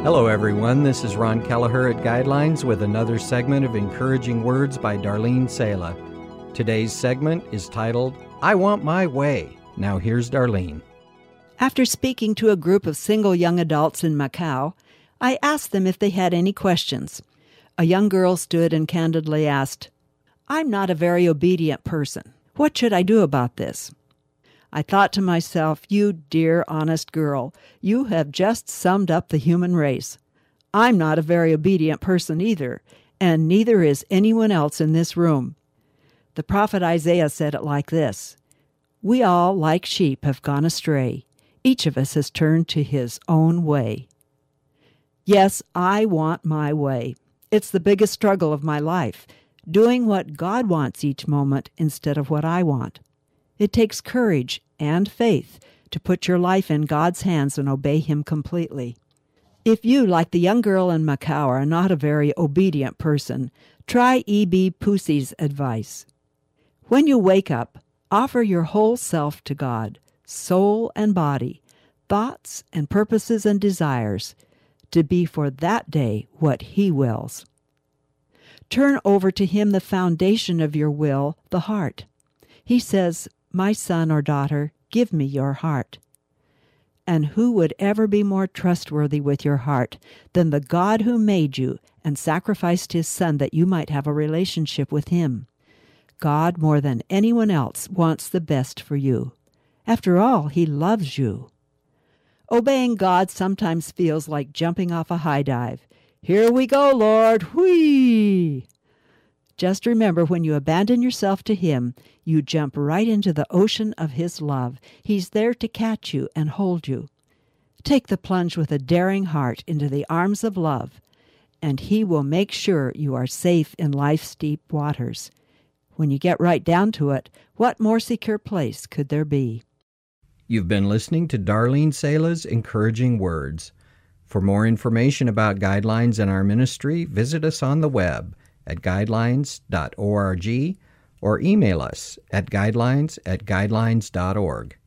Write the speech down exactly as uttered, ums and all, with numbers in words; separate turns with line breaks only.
Hello, everyone. This is Ron Kelleher at Guidelines with another segment of Encouraging Words by Darlene Sala. Today's segment is titled, I Want My Way. Now here's Darlene.
After speaking to a group of single young adults in Macau, I asked them if they had any questions. A young girl stood and candidly asked, I'm not a very obedient person. What should I do about this? I thought to myself, you dear, honest girl, you have just summed up the human race. I'm not a very obedient person either, and neither is anyone else in this room. The prophet Isaiah said it like this, We all, like sheep, have gone astray. Each of us has turned to his own way. Yes, I want my way. It's the biggest struggle of my life, doing what God wants each moment instead of what I want. It takes courage and faith to put your life in God's hands and obey Him completely. If you, like the young girl in Macau, are not a very obedient person, try E B Pusey's advice. When you wake up, offer your whole self to God, soul and body, thoughts and purposes and desires, to be for that day what He wills. Turn over to Him the foundation of your will, the heart. He says, My son or daughter, give me your heart. And who would ever be more trustworthy with your heart than the God who made you and sacrificed His Son that you might have a relationship with Him? God, more than anyone else, wants the best for you. After all, He loves you. Obeying God sometimes feels like jumping off a high dive. Here we go, Lord, whee! Just remember, when you abandon yourself to Him, you jump right into the ocean of His love. He's there to catch you and hold you. Take the plunge with a daring heart into the arms of love, and He will make sure you are safe in life's deep waters. When you get right down to it, what more secure place could there be?
You've been listening to Darlene Sala's Encouraging Words. For more information about Guidelines and our ministry, visit us on the web at guidelines dot org or email us at guidelines at guidelines dot org.